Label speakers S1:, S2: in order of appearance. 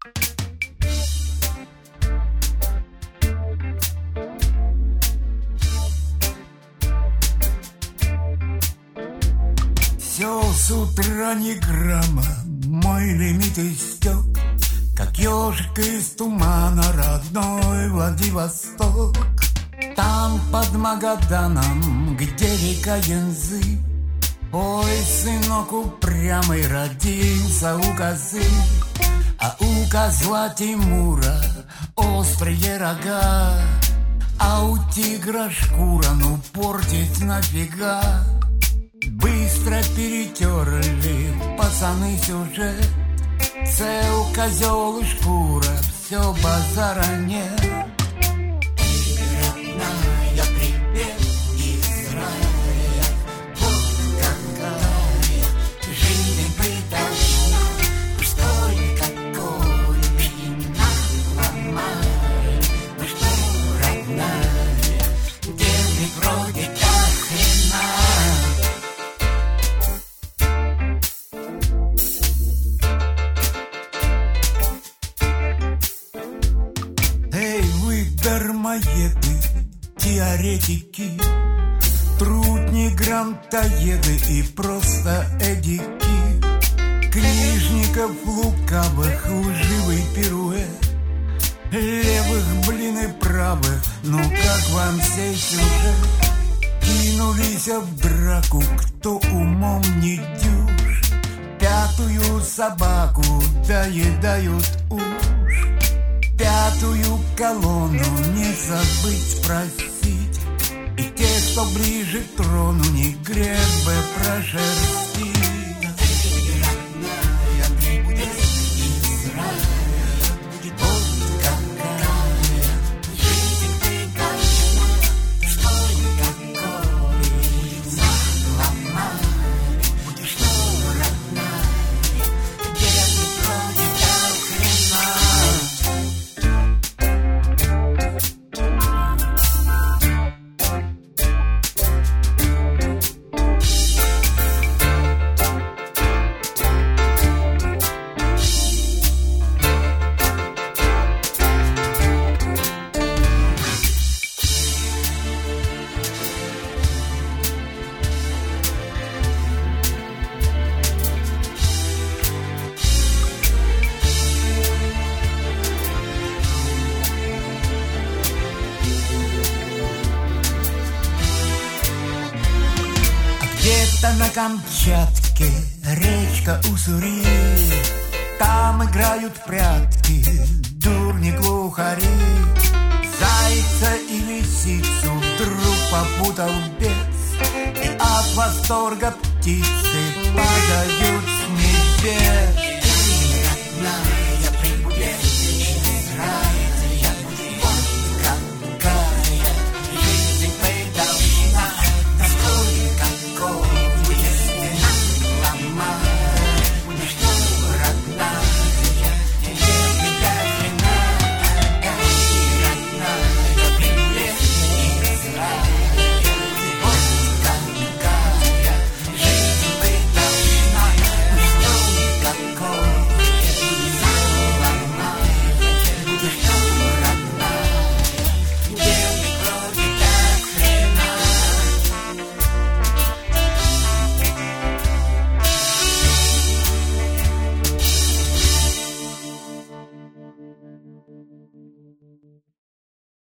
S1: Все с утра ни грамма, мой лимит истек, как ежик из тумана родной Владивосток. Там под Магаданом, где река Янзы, ой, сынок упрямый родился у козы. А у козла Тимура острые рога, а у тигра шкура, ну портить нафига. Быстро перетерли пацаны сюжет, цел козел и шкура, все базара нет. Родная, привет из рая, вот какая жизнь бы должна, что какой вина ломай, ну что, родная, делай вроде как хрена. Дармоеды, теоретики, трудни, грантоеды и просто эдики, книжников лукавых, лживый пируэт, левых, блин, и правых, ну как вам сей сюжет? Кинулись в драку, кто умом не дюж, пятую собаку доедают уж. Пятую колонну не забыть просить, и те, кто ближе к трону, не грех бы прошерстить. Родная, будет из рая, будет вот какая жизнь ты должна, что никакой ломай, будешь что, родная, делай вроде как хрена. Где-то на Камчатке речка Уссури, там играют в прятки дурни глухари. Зайца и лисицу вдруг попутал бес, и от восторга птицы падают с небес.